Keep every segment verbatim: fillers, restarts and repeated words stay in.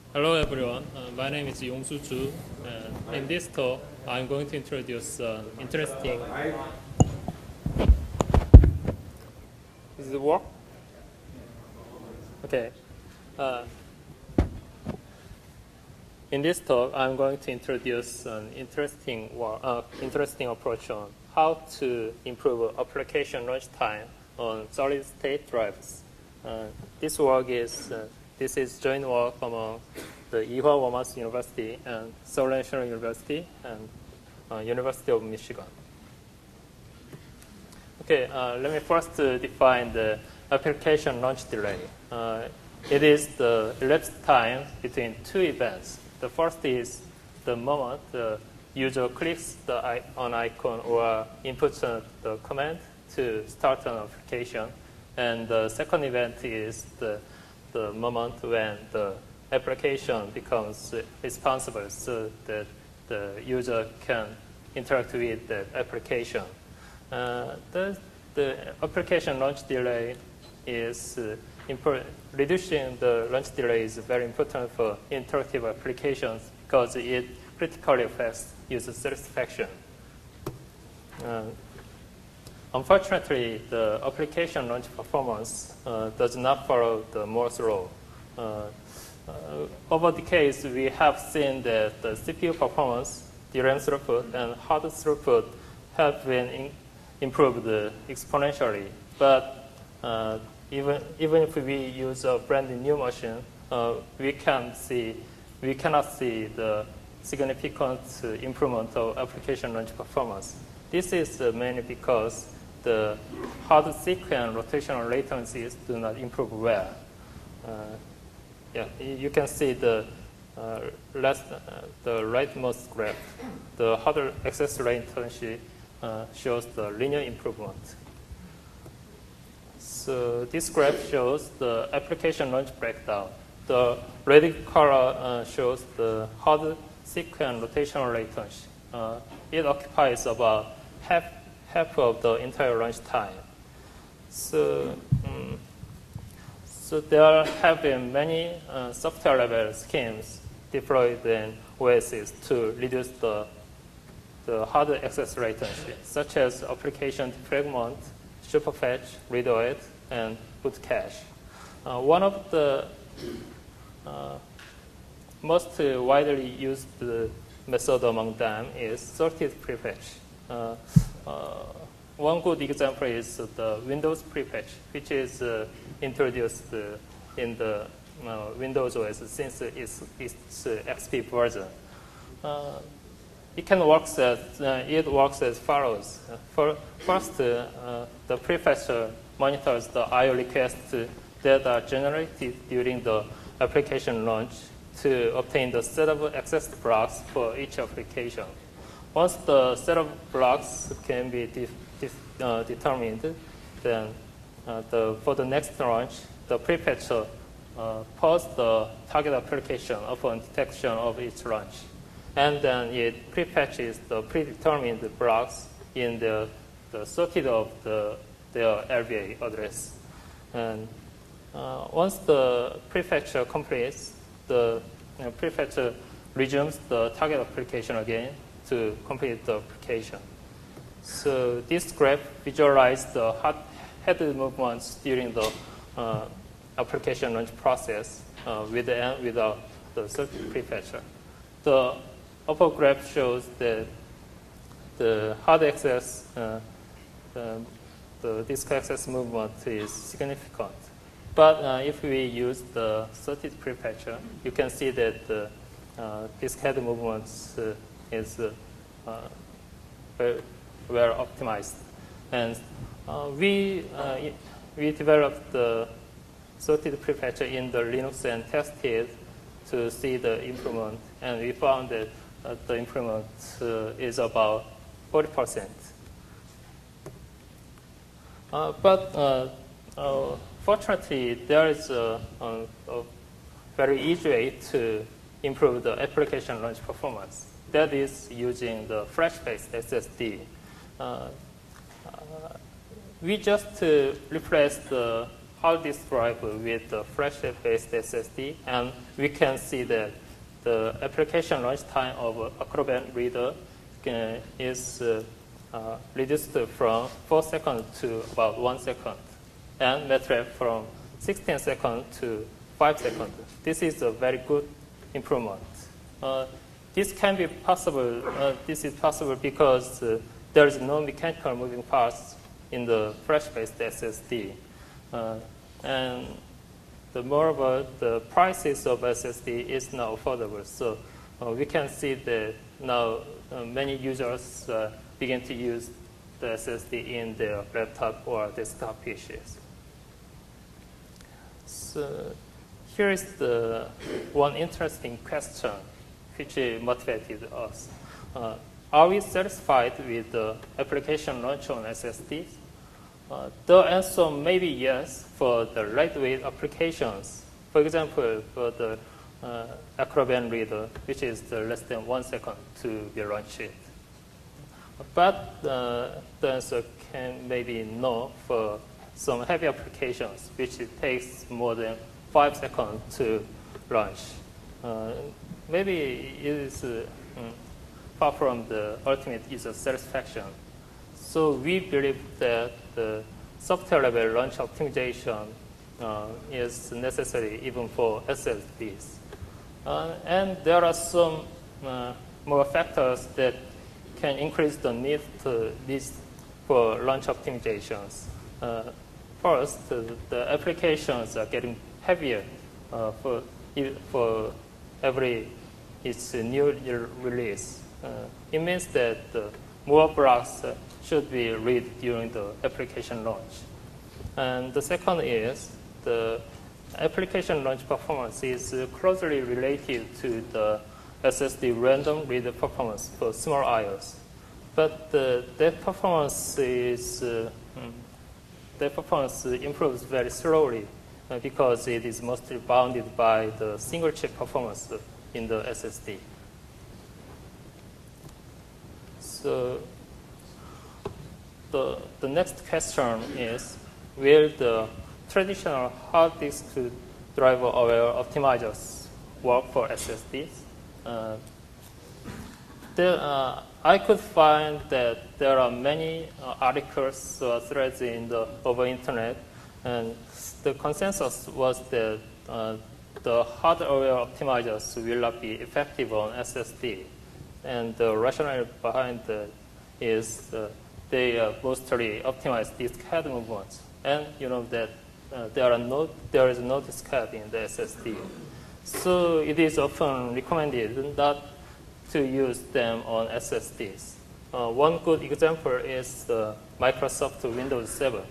Hello everyone, uh, my name is Yongsu Chu, and in this talk I'm going to introduce an interesting... Does it work? Okay. Uh, in this talk I'm going to introduce an interesting, uh, interesting approach on how to improve application launch time on solid state drives. Uh, this work is, uh, this is joint work among the Ewha Wommack University and Seoul National University and uh, University of Michigan. Okay, uh, let me first uh, define the application launch delay. Uh, it is the elapsed time between two events. The first is the moment the user clicks the I on icon or inputs the command to start an application. And the second event is the, the moment when the application becomes responsible so that the user can interact with the application. Uh, the, the application launch delay is uh, important. Reducing the launch delay is very important for interactive applications because it critically affects user satisfaction. Uh, unfortunately, the application launch performance uh, does not follow the Moore's law. Uh, Uh, over decades, we have seen that the C P U performance, D RAM throughput, and hard throughput have been in, improved exponentially. But uh, even even if we use a brand new machine, uh, we can see we cannot see the significant improvement of application launch performance. This is uh, mainly because the hard sequence rotational latencies do not improve well. Uh, Yeah, you can see the uh, last, uh, the rightmost graph. The hard access latency uh, shows the linear improvement. So this graph shows the application launch breakdown. The red color uh, shows the hard sequence rotational latency. Uh, it occupies about half half of the entire launch time. So. Um, So there have been many uh, software-level schemes deployed in Oasis to reduce the, the hard access latency, such as application defragment, superfetch, read-write, and boot cache. Uh, one of the uh, most widely used method among them is sorted prefetch. Uh, uh, One good example is the Windows prefetch, which is uh, introduced uh, in the uh, Windows O S since it's, it's uh, X P version. Uh, it can work as uh, it works as follows. Uh, for, first, uh, uh, the prefetcher monitors the I O requests that are generated during the application launch to obtain the set of access blocks for each application. Once the set of blocks can be de de uh, determined, then uh, the, for the next launch, the prefetcher uh, pulls the target application upon detection of its launch. And then it prefetches the predetermined blocks in the, the circuit of the, their L V A address. And uh, once the prefetcher completes, the you know, prefetcher resumes the target application again to complete the application. So this graph visualizes the head movements during the uh, application launch process uh, with and without the circuit prefetcher. The upper graph shows that the hard access, uh, the, the disk access movement is significant. But uh, if we use the circuit prefetcher, you can see that the uh, disk head movements uh, is uh, uh, very well optimized. And uh, we, uh, we developed the sorted prefetcher in the Linux and tested to see the improvement. And we found that uh, the improvement uh, is about forty percent. Uh, but uh, uh, fortunately, there is a, a, a very easy way to improve the application launch performance. That is using the flash-based S S D. Uh, uh, we just uh, replace the hard disk drive with the flash-based S S D, and we can see that the application launch time of Acrobat Reader uh, is uh, uh, reduced from four seconds to about one second, and MATLAB from sixteen seconds to five seconds. This is a very good improvement. Uh, this can be possible. Uh, this is possible because uh, there is no mechanical moving parts in the flash-based S S D. Uh, and the moreover, the prices of S S D is now affordable. So uh, we can see that now uh, many users uh, begin to use the S S D in their laptop or desktop P Cs. So here is the one interesting question which motivated us. Uh, are we satisfied with the application launch on S S Ds? Uh, the answer may be yes for the lightweight applications. For example, for the uh, Acrobat Reader, which is the less than one second to be launched. But uh, the answer can maybe no for some heavy applications, which it takes more than five seconds to launch. Uh, maybe it is uh, far from the ultimate user satisfaction. So we believe that the software level launch optimization uh, is necessary even for S S Ds. Uh, and there are some uh, more factors that can increase the need to this for launch optimizations. Uh, first, uh, the applications are getting heavier uh, for for every its new release. Uh, it means that uh, more blocks uh, should be read during the application launch. And the second is the application launch performance is uh, closely related to the S S D random read performance for small I Os. But uh, that performance is uh, that performance improves very slowly uh, because it is mostly bounded by the single chip performance in the S S D. So the, the next question is, will the traditional hard disk driver aware optimizers work for S S Ds? Uh, there, uh, I could find that there are many uh, articles or threads in the over internet, and the consensus was that uh, the hardware optimizers will not be effective on S S D. And the rationale behind that is uh, they uh, mostly optimize disk head movements, and you know that uh, there are no there is no disk head in the S S D. So it is often recommended not to use them on S S Ds. Uh, one good example is the Microsoft Windows seven.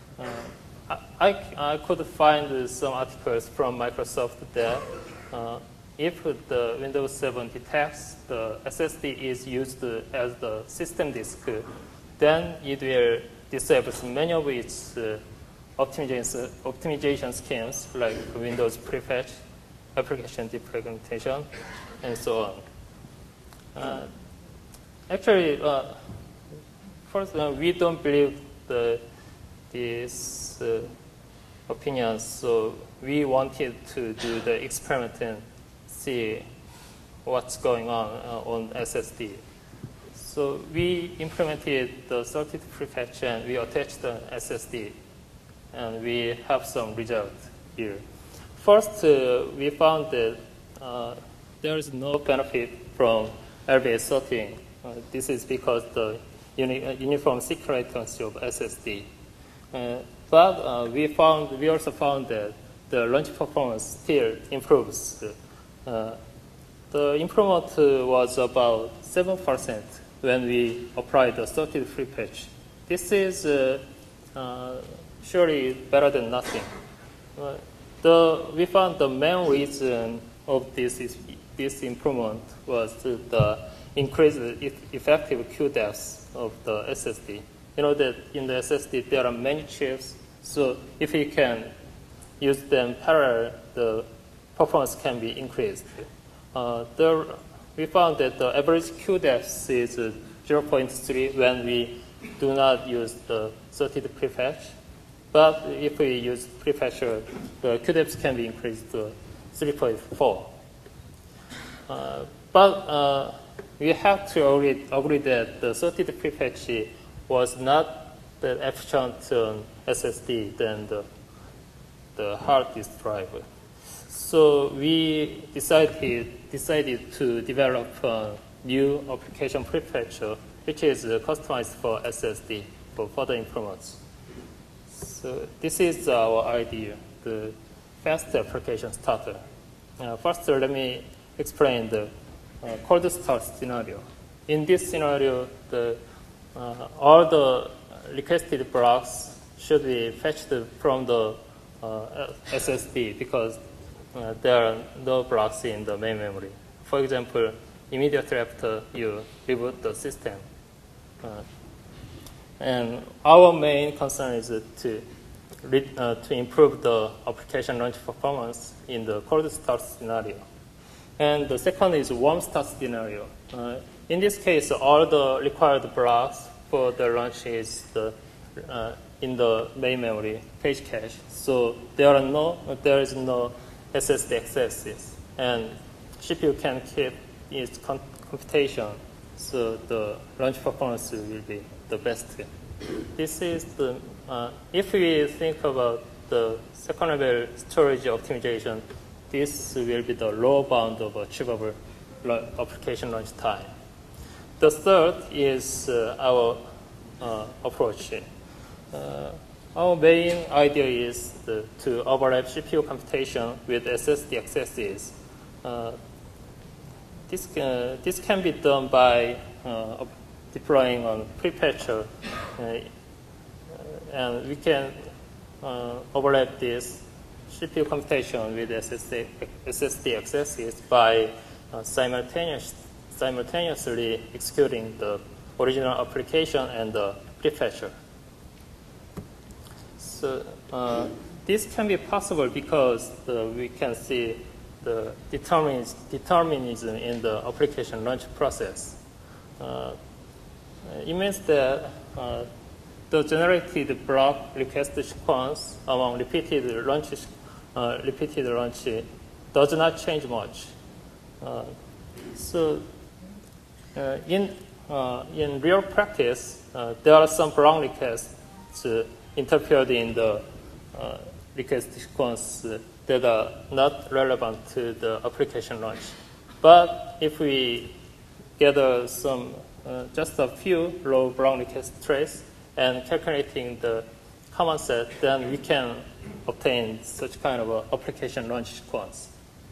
Uh, I, I could find some articles from Microsoft that uh, if the Windows seven detects the S S D is used as the system disk, then it will disable many of its uh, optimization, optimization schemes like Windows prefetch, application defragmentation, and so on. Uh, actually, uh, first, uh, we don't believe the, these uh, opinions, so we wanted to do the experiment and see what's going on uh, on S S D. So we implemented the sorted prefetch and we attached the S S D, and we have some results here. First, uh, we found that uh, there is no benefit from L B S sorting. Uh, this is because the uni uh, uniform seek latency of S S D. Uh, but uh, we found we also found that the launch performance still improves. Uh, the improvement uh, was about seven percent when we applied the sorted prefetch. This is uh, uh, surely better than nothing. Uh, the, we found the main reason of this is, this improvement was the increased effective queue depth of the S S D. You know that in the S S D there are many chips, so if you can use them parallel, the performance can be increased. Uh, there, we found that the average queue depth is zero point three when we do not use the sorted prefetch. but if we use prefetcher, the Q depth can be increased to three point four. Uh, but uh, we have to agree, agree that the sorted prefetch was not that efficient on S S D than the, the hard disk drive. So we decided, decided to develop a new application prefetcher, which is customized for S S D for further improvements. So this is our idea, the fast application starter. Uh, first, let me explain the uh, cold start scenario. In this scenario, the, uh, all the requested blocks should be fetched from the uh, S S D because uh, there are no blocks in the main memory. For example, immediately after you reboot the system. Uh, and our main concern is to, uh, to improve the application launch performance in the cold start scenario. And the second is warm start scenario. Uh, in this case, all the required blocks for the launch is the, uh, in the main memory page cache. So there are no, there is no S S D accesses, and C P U can keep its computation, so the launch performance will be the best. This is the, uh, if we think about the second level storage optimization, this will be the lower bound of achievable application launch time. The third is uh, our uh, approach. Uh, our main idea is the, to overlap C P U computation with S S D accesses. Uh, this, uh, this can be done by uh, deploying on prefetcher, uh, and we can uh, overlap this C P U computation with S S D, S S D accesses by uh, simultaneous, simultaneously executing the original application and the prefetcher. So uh, this can be possible because the, we can see the determinism, determinism in the application launch process. Uh, it means that uh, the generated block request sequence among repeated launches, uh, repeated launch does not change much. Uh, so uh, in uh, in real practice, uh, there are some block requests uh, interfered in the uh, request sequence uh, that are not relevant to the application launch. But if we gather some, uh, just a few low Brown request trace and calculating the common set, then we can obtain such kind of a application launch sequence.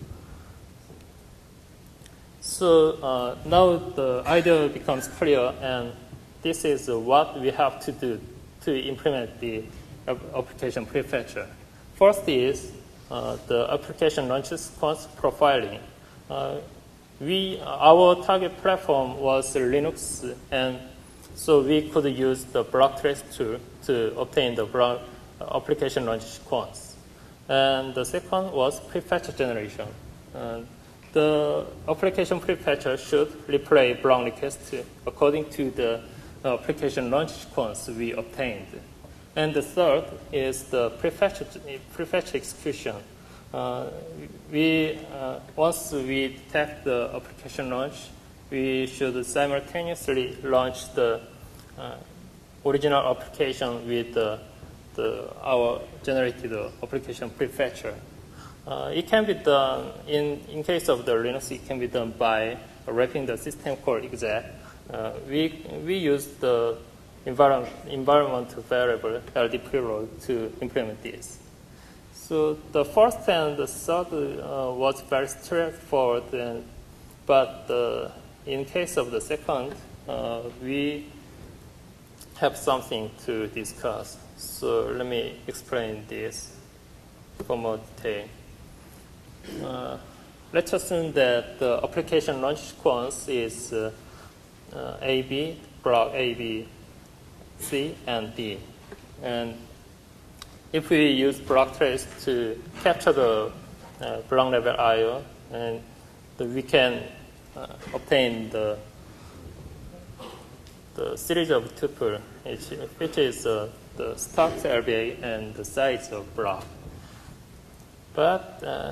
So uh, now the idea becomes clear, and this is uh, what we have to do to implement the application prefetcher. First is uh, the application launch sequence profiling. Uh, we, our target platform was Linux, and so we could use the block trace tool to obtain the block application launch sequence. And the second was prefetcher generation. Uh, the application prefetcher should replay block requests according to the application launch sequence we obtained. And the third is the prefetcher, prefetcher execution. Uh, we, uh, once we detect the application launch, we should simultaneously launch the uh, original application with the, the, our generated application prefetcher. Uh, it can be done, in, in case of the Linux, it can be done by wrapping the system call exec. Uh, we, we use the environment, environmental variable L D preload to implement this. So the first and the third uh, was very straightforward, and, but uh, in case of the second, uh, we have something to discuss. So let me explain this for more detail. Uh, let's assume that the application launch sequence is uh, uh, A B, block A, B, C, and D. And if we use block trace to capture the uh, block level I O, and we can uh, obtain the, the series of tuple, which, which is uh, the stock L B A and the size of block. But uh,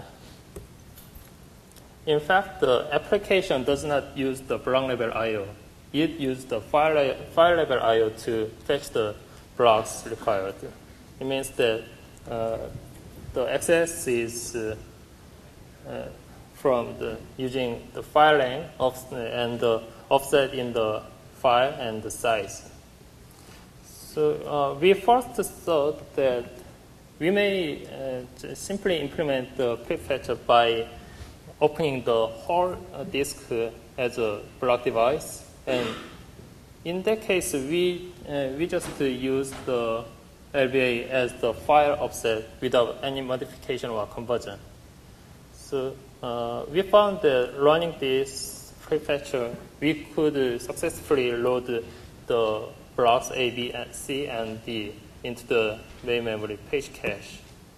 in fact, the application does not use the block level I O. It uses the file, file level I O to fetch the blocks required. It means that uh, the access is uh, uh, from the using the file length of, and the offset in the file and the size. So uh, we first thought that we may uh, simply implement the prefetcher by opening the whole uh, disk as a block device, and in that case, we uh, we just use the L B A as the file offset without any modification or conversion. So uh, we found that running this prefetcher, we could successfully load the blocks A, B, C, and D into the main memory page cache.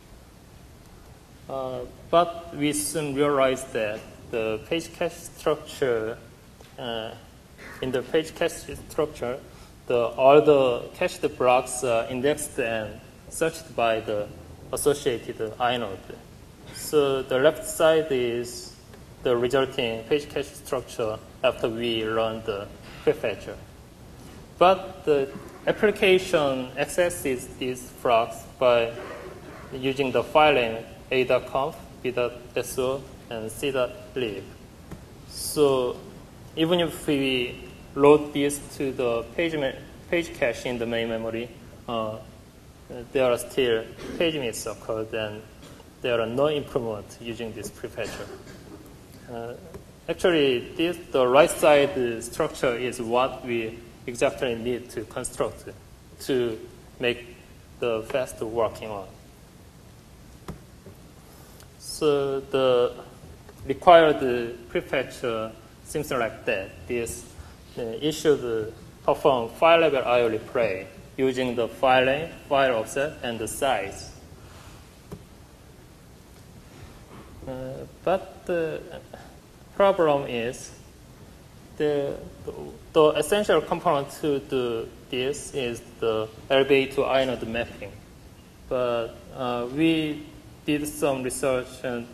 Uh, but we soon realized that the page cache structure, uh, in the page cache structure, the, all the cached blocks are indexed and searched by the associated inode. So the left side is the resulting page cache structure after we run the prefetcher. But the application accesses these blocks by using the file name a.conf, b.so, and c.lib. So even if we load this to the page, page cache in the main memory, uh, there are still page miss occurred, and there are no improvements using this prefetcher. Uh, actually, this, the right side structure is what we exactly need to construct to make the fast working one. So the required prefetcher seems like that. This uh, it should perform file level I O replay using the file name, file offset, and the size. Uh, but the problem is the, the, the essential component to do this is the L B A to inode mapping. But uh, we did some research and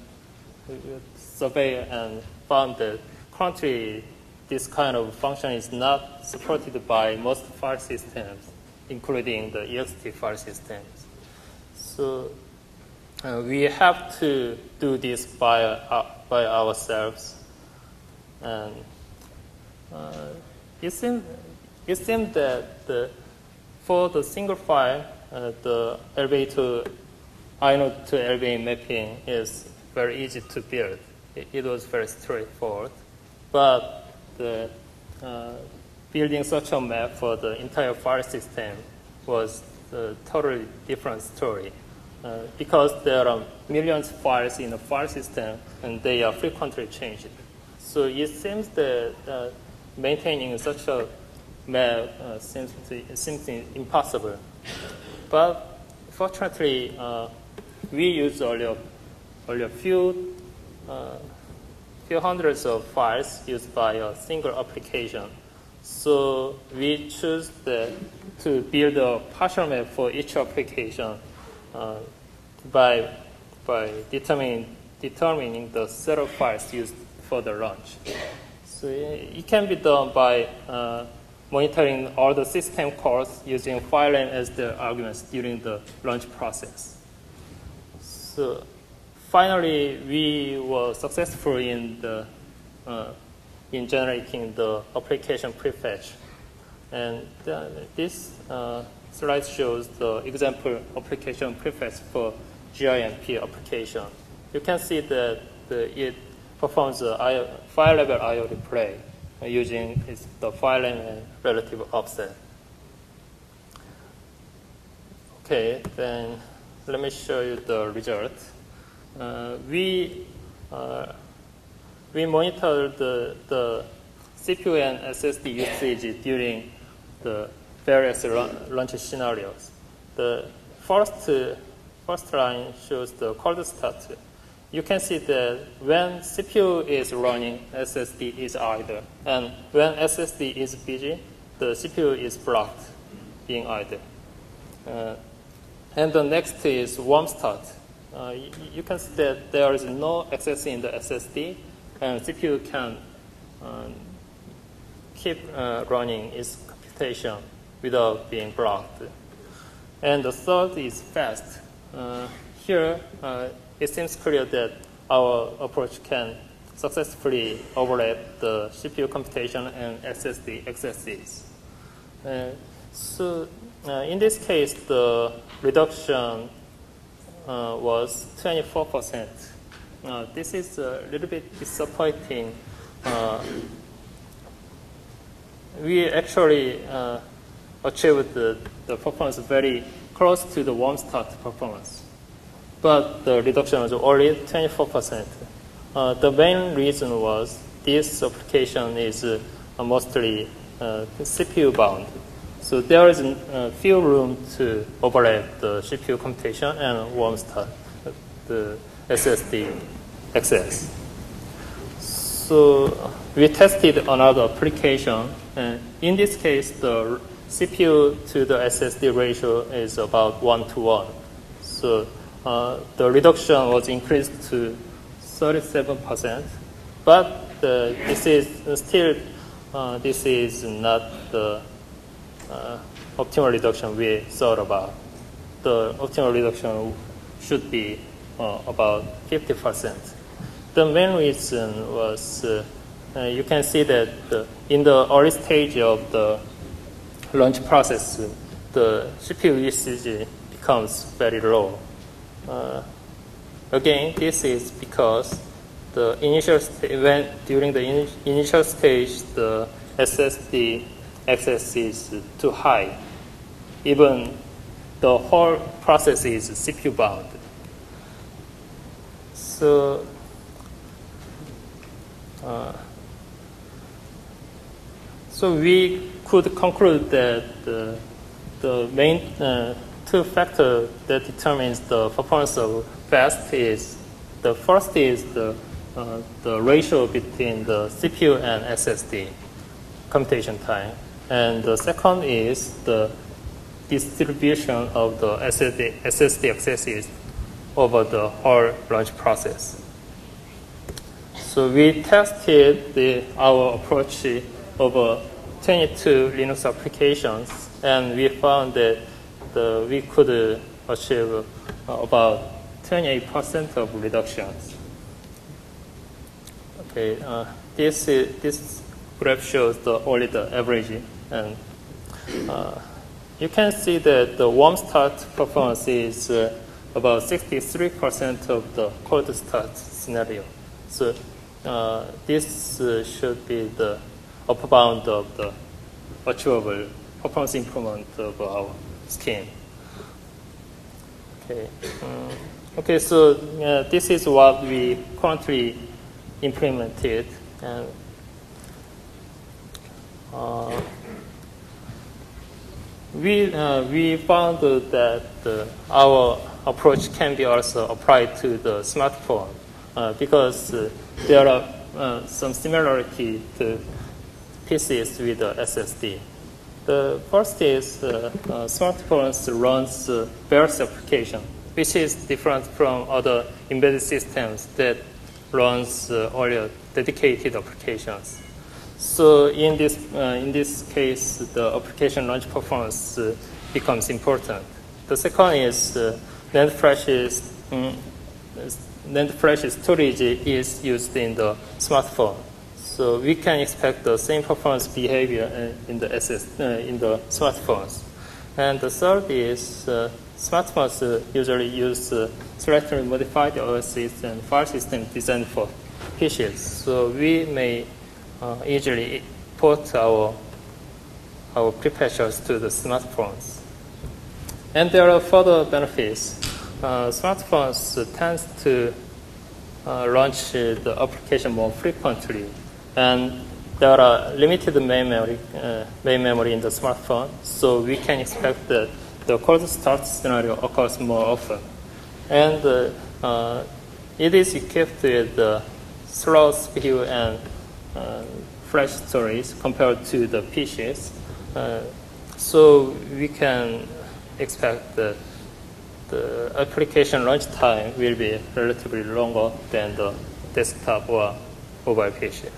survey and found that currently this kind of function is not supported by most file systems, including the E X T file systems. So uh, we have to do this by, uh, by ourselves. And uh, it seems it seems that the, for the single file, uh, the L B A to inode to L B A mapping is very easy to build. It, it was very straightforward. But the, uh, building such a map for the entire file system was a totally different story. Uh, because there are millions of files in a file system, and they are frequently changed. So it seems that uh, maintaining such a map uh, seems, to, seems impossible. But fortunately, uh, we use only a, only a few, uh, few hundreds of files used by a single application. So we choose the, to build a partial map for each application uh, by, by determining, determining the set of files used for the launch. So it can be done by uh, monitoring all the system calls using file name as the arguments during the launch process. So finally, we were successful in the uh, in generating the application prefetch, and the, this uh, slide shows the example application prefetch for G I M P application. You can see that the, it performs a file level I O replay uh, using its, the file name and relative offset. Okay, then let me show you the result. Uh, we uh, we monitored the, the C P U and S S D usage during the various launch scenarios. The first uh, first line shows the cold start. You can see that when C P U is running, S S D is idle. And when S S D is busy, the C P U is blocked, being idle. Uh, and the next is warm start. Uh, you, you can see that there is no access in the S S D, and C P U can um, keep uh, running its computation without being blocked. And the third is fast. Uh, here, uh, it seems clear that our approach can successfully overlap the C P U computation and S S D accesses. Uh, so uh, in this case, the reduction uh, was twenty-four percent. Uh, this is a little bit disappointing. Uh, we actually uh, achieved the, the performance very close to the warm start performance, but the reduction was only twenty-four percent. Uh, the main reason was this application is uh, mostly uh, C P U bound. So there is uh, few room to overlap the C P U computation and warm start, the S S D access. So we tested another application, and in this case, the C P U to the S S D ratio is about one to one. So uh, the reduction was increased to thirty-seven percent, but uh, this is still uh, this is not the uh, optimal reduction we thought about. The optimal reduction should be uh, about fifty percent. The main reason was uh, uh, you can see that the, in the early stage of the launch process, the C P U usage becomes very low. Uh, Again, this is because the initial when during the in initial stage, the S S D access is too high. Even the whole process is C P U bound. So, uh, so we could conclude that the, the main uh, two factors that determines the performance of fast is, the first is the, uh, the ratio between the C P U and S S D computation time. And the second is the distribution of the S S D, S S D accesses over the whole launch process. So we tested the, our approach over twenty-two Linux applications, and we found that the, we could achieve uh, about twenty-eight percent of reductions. Okay, uh, this is, this graph shows the only the average, and uh, you can see that the warm start performance is uh, about sixty-three percent of the cold start scenario. So uh, this uh, should be the upper bound of the achievable performance improvement of our scheme. Okay. Um, okay. So uh, this is what we currently implemented, and uh, we uh, we found that uh, our approach can be also applied to the smartphone uh, because uh, there are uh, some similarity to P Cs with the S S D. The first is uh, uh, smartphones runs uh, various applications, which is different from other embedded systems that runs uh, only dedicated applications. So in this uh, in this case, the application launch performance uh, becomes important. The second is uh, NAND flash is um, NAND flash storage is used in the smartphone. So we can expect the same performance behavior in the S S, uh, in the smartphones. And the third is uh, smartphones uh, usually use uh, slightly modified O S and file system designed for P Cs. So we may uh, easily port our our prepared shells to the smartphones. And there are further benefits. Uh, smartphones uh, tend to uh, launch uh, the application more frequently. And there are limited main memory, uh, main memory in the smartphone, so we can expect that the cold start scenario occurs more often. And uh, uh, it is equipped with the slow C P U and uh, flash storage compared to the P Cs. Uh, so we can expect the, the application launch time will be relatively longer than the desktop or mobile P C.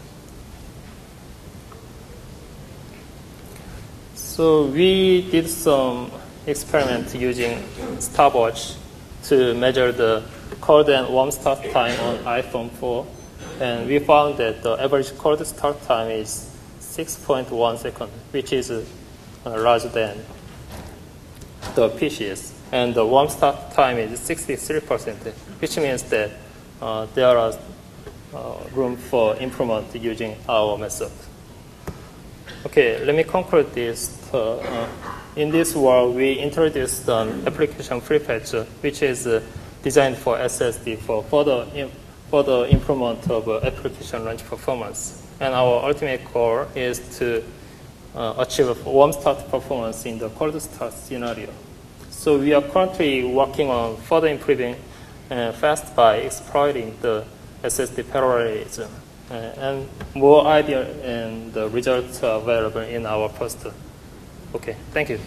So we did some experiments using stopwatch to measure the cold and warm start time on iPhone four. And we found that the average cold start time is six point one seconds, which is uh, larger than the P Cs. And the warm start time is sixty-three percent, which means that uh, there are uh, room for improvement using our method. Okay, let me conclude this. Uh, uh, in this world, we introduced an application prefetch, which is uh, designed for S S D for further, im further improvement of uh, application launch performance. And our ultimate goal is to uh, achieve a warm start performance in the cold start scenario. So we are currently working on further improving uh, fast by exploiting the S S D parallelism. Uh, and more ideas and the results are available in our poster. Okay, thank you.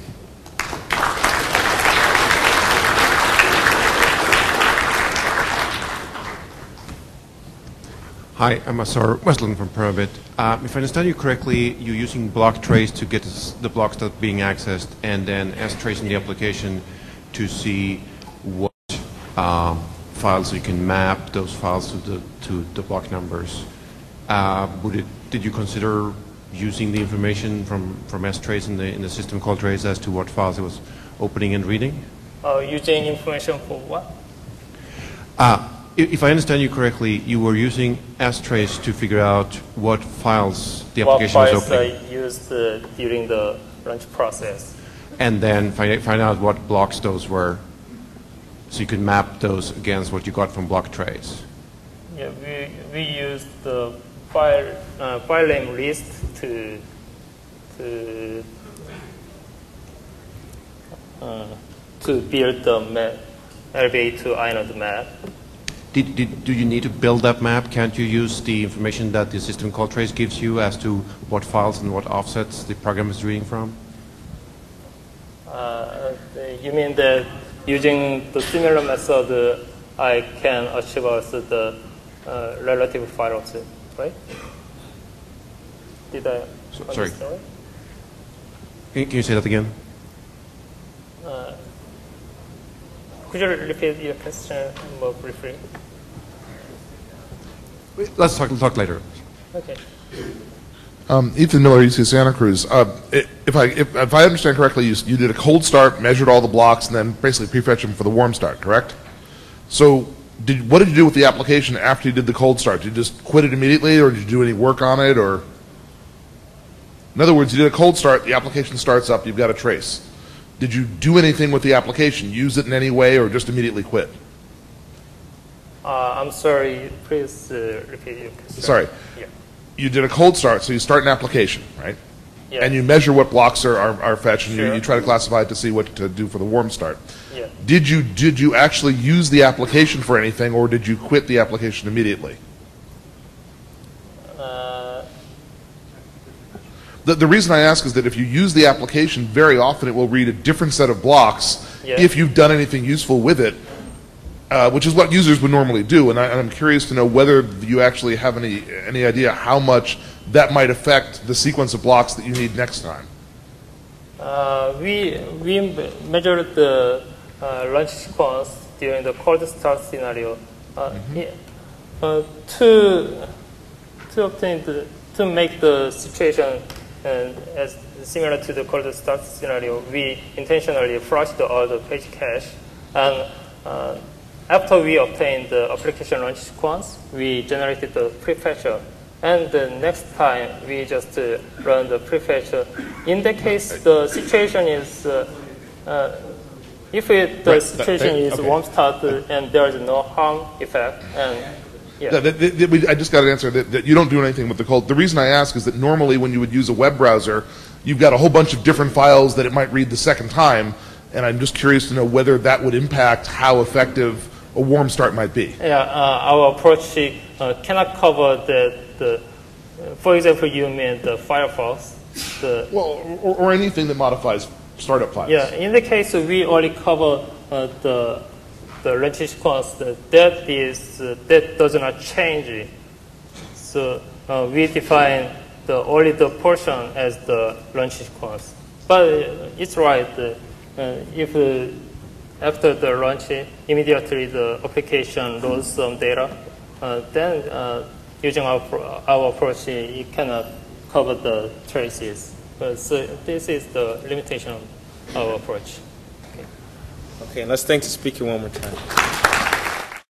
Hi, I'm Asar Westland from Permabit. Uh, if I understand you correctly, you're using block trace to get the blocks that are being accessed, and then strace in the application to see what um, files you can map those files to the to the block numbers. Uh, would it, did you consider using the information from from strace in the in the system call trace as to what files it was opening and reading? Uh, using information for what? Uh, If I understand you correctly, you were using strace to figure out what files the application what was opening. What files I used uh, during the launch process. And then find, find out what blocks those were, so you could map those against what you got from block trace. Yeah, we, we used the file, uh, file name list to, to, uh, to build the map, L B A to inode map. Did, did, do you need to build that map? Can't you use the information that the system call trace gives you as to what files and what offsets the program is reading from? Uh, you mean that using the similar method, uh, I can achieve also the uh, relative file offset, right? Did I so, understand Sorry. right? Can, can you say that again? Uh, could you repeat your question more briefly? Let's talk, talk later. Okay. Um, Ethan Miller, U C Santa Cruz. Uh, if I if, if I understand correctly, you, you did a cold start, measured all the blocks, and then basically prefetched them for the warm start, correct? So, did what did you do with the application after you did the cold start? Did you just quit it immediately, or did you do any work on it, or? In other words, you did a cold start, the application starts up, you've got a trace. Did you do anything with the application, use it in any way, or just immediately quit? Uh, I'm sorry, please uh, repeat your question. Sorry. Yeah. You did a cold start, so you start an application, right? Yeah. And you measure what blocks are, are, are fetched, and Sure. you, you try to classify it to see what to do for the warm start. Yeah. Did you, did you actually use the application for anything, or did you quit the application immediately? Uh, The, the reason I ask is that if you use the application, very often it will read a different set of blocks Yeah. if you've done anything useful with it, uh, which is what users would normally do. And, I, and I'm curious to know whether you actually have any, any idea how much that might affect the sequence of blocks that you need next time. uh, we we measured the uh, launch sequence during the cold start scenario uh, Mm-hmm. yeah, uh, to to obtain the, to make the situation uh, as similar to the cold start scenario. We intentionally flushed all the page cache, and uh, after we obtained the application launch sequence, we generated the prefetcher. And the next time, we just uh, run the prefetcher. In that case, the situation is, uh, uh, if it, the Right, situation that- is okay. warm start uh, and there is no harm effect, and yeah. Yeah, that, that, that we, I just got an answer that, that you don't do anything with the cold. The reason I ask is that normally when you would use a web browser, you've got a whole bunch of different files that it might read the second time, and I'm just curious to know whether that would impact how effective a warm start might be. Yeah, uh, our approach uh, cannot cover the, the uh, for example, you mean the Firefox, the Well, or, or anything that modifies startup files. Yeah, in the case we only cover uh, the the launch sequence. That is uh, that does not change. So uh, we define the only the portion as the launch sequence. But uh, it's right. Uh, uh, if uh, after the launch, immediately the application loads some data, uh, then uh, using our our approach, it cannot cover the traces. But so this is the limitation of our approach. Okay, let's thank the speaker one more time.